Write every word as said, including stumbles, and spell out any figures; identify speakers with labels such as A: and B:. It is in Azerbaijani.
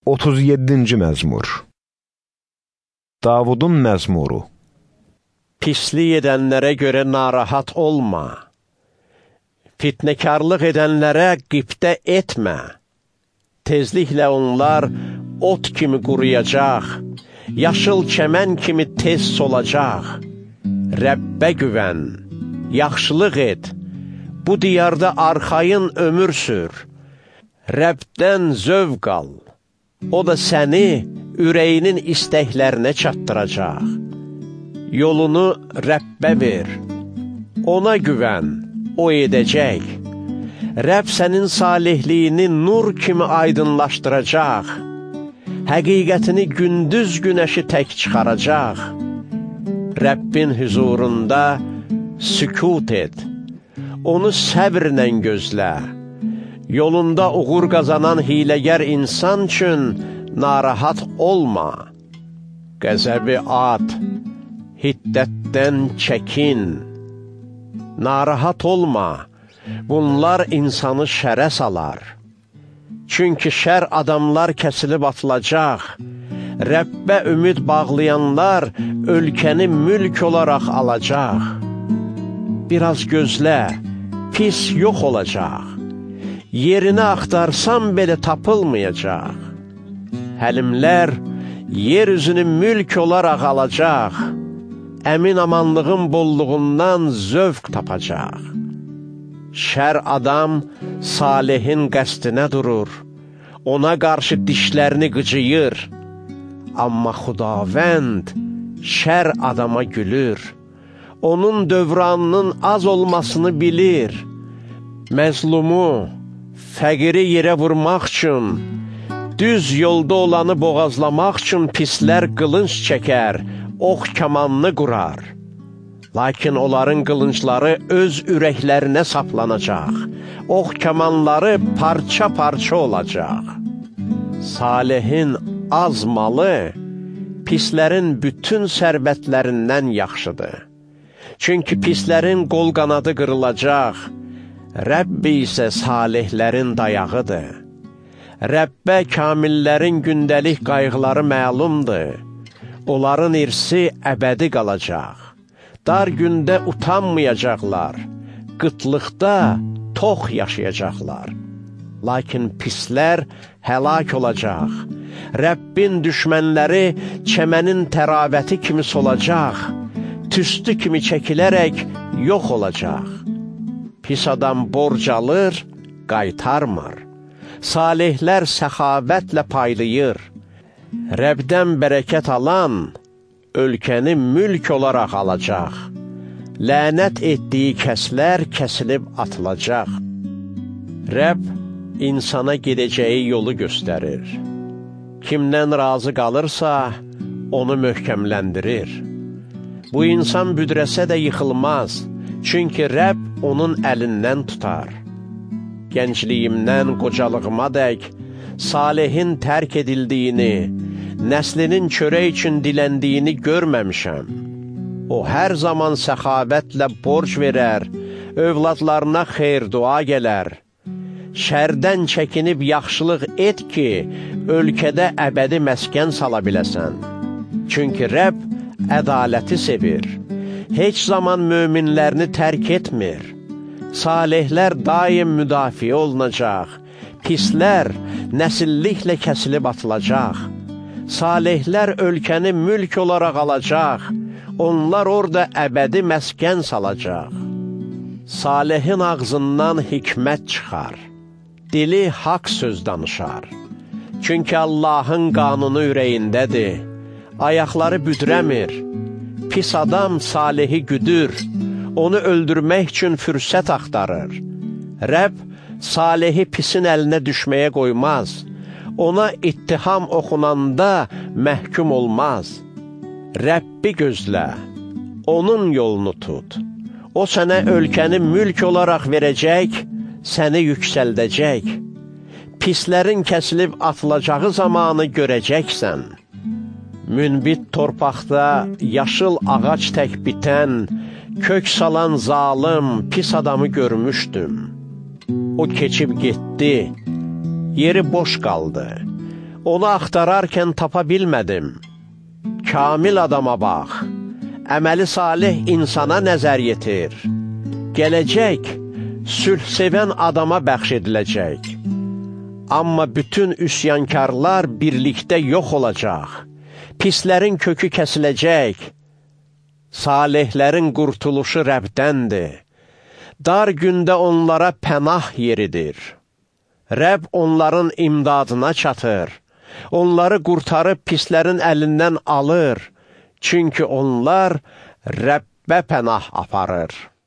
A: otuz yeddinci məzmur. Davudun məzmuru.
B: Pislik edənlərə görə narahat olma. Fitnəkarlıq edənlərə qibtə etmə. Tezliklə onlar ot kimi quruyacaq, yaşıl çəmən kimi tez solacaq. Rəbbə güvən, yaxşılıq et, bu diyarda arxayın ömür sür. Rəbdən zövq al, o da səni ürəyinin istəklərinə çatdıracaq. Yolunu Rəbbə ver, ona güvən, o edəcək. Rəbb sənin salihliyini nur kimi aydınlaşdıracaq. Həqiqətini gündüz günəşi tək çıxaracaq. Rəbbin hüzurunda sükut et, onu səbrlə gözlə. Yolunda uğur qazanan hiləgər insan üçün narahat olma. Qəzəbi at, hiddətdən çəkin. Narahat olma, bunlar insanı şərə salar. Çünki şər adamlar kəsilib atılacaq. Rəbbə ümid bağlayanlar ölkəni mülk olaraq alacaq. Biraz gözlə, pis yox olacaq. Yerini axtarsam belə tapılmayacaq. Həlimlər yer üzünü mülk olaraq alacaq. Əmin amanlığın bolluğundan zövq tapacaq. Şər adam salihin qəsdinə durur, ona qarşı dişlərini qıcıyır. Amma Xudavənd şər adama gülür, onun dövranının az olmasını bilir. Məzlumu, fəqiri yerə vurmaq üçün, düz yolda olanı boğazlamaq üçün pislər qılınc çəkər, ox kamanını qurar. Lakin onların qılıncları öz ürəklərinə saplanacaq, ox kamanları parça-parça olacaq. Salihin az malı, pislərin bütün sərvətlərindən yaxşıdır. Çünki pislərin qol qanadı qırılacaq, Rəbbi isə salihlərin dayağıdır. Rəbbə kamillərin gündəlik qayğıları məlumdur. Onların irsi əbədi qalacaq. Dar gündə utanmayacaqlar. Qıtlıqda tox yaşayacaqlar. Lakin pislər həlak olacaq. Rəbbin düşmənləri çəmənin təravəti kimi solacaq. Tüstü kimi çəkilərək yox olacaq. Pis adam borc alır, qaytarmır. Salihlər səxavətlə paylayır. Rəbdən bərəkət alan ölkəni mülk olaraq alacaq. Lənət etdiyi kəslər kəsilib atılacaq. Rəbb insana gedəcəyi yolu göstərir. Kimdən razı qalırsa, onu möhkəmləndirir. Bu insan büdrəsə də yıxılmaz, çünki Rəbb onun əlindən tutar. Gəncliyimdən qocalığıma dək, salihin tərk edildiyini, nəslinin çörək üçün diləndiyini görməmişəm. O, hər zaman səxavətlə borc verər, övladlarına xeyr dua gələr. Şərdən çəkinib yaxşılıq et ki, ölkədə əbədi məskən sala biləsən. Çünki Rəbb ədaləti sevir. Heç zaman möminlərini tərk etmir. Salihlər daim müdafiə olunacaq. Pislər nəsilliklə kəsilib atılacaq. Salihlər ölkəni mülk olaraq alacaq. Onlar orada əbədi məskən salacaq. Salihin ağzından hikmət çıxar. Dili haqq söz danışar. Çünki Allahın qanunu ürəyindədir. Ayaqları büdrəmir. Pis adam salihi güdür. Onu öldürmək üçün fürsət axtarır. Rəbb salihi pisin əlinə düşməyə qoymaz. Ona ittiham oxunanda məhkum olmaz. Rəbbi gözlə, onun yolunu tut. O sənə ölkəni mülk olaraq verəcək, səni yüksəldəcək. Pislərin kəsilib atılacağı zamanı görəcəksən. Münbit torpaqda yaşıl ağac tək bitən, kök salan zalım, pis adamı görmüşdüm. O keçib getdi, yeri boş qaldı. Onu axtararkən tapa bilmədim. Kamil adama bax, əməli salih insana nəzər yetir. Gələcək, sülh sevən adama bəxş ediləcək. Amma bütün üsyankarlar birlikdə yox olacaq. Pislərin kökü kəsiləcək. Salihlərin qurtuluşu Rəbdəndir. Dar gündə onlara pənah yeridir. Rəbb onların imdadına çatır. Onları qurtarıb pislərin əlindən alır. Çünki onlar Rəbbə pənah aparır.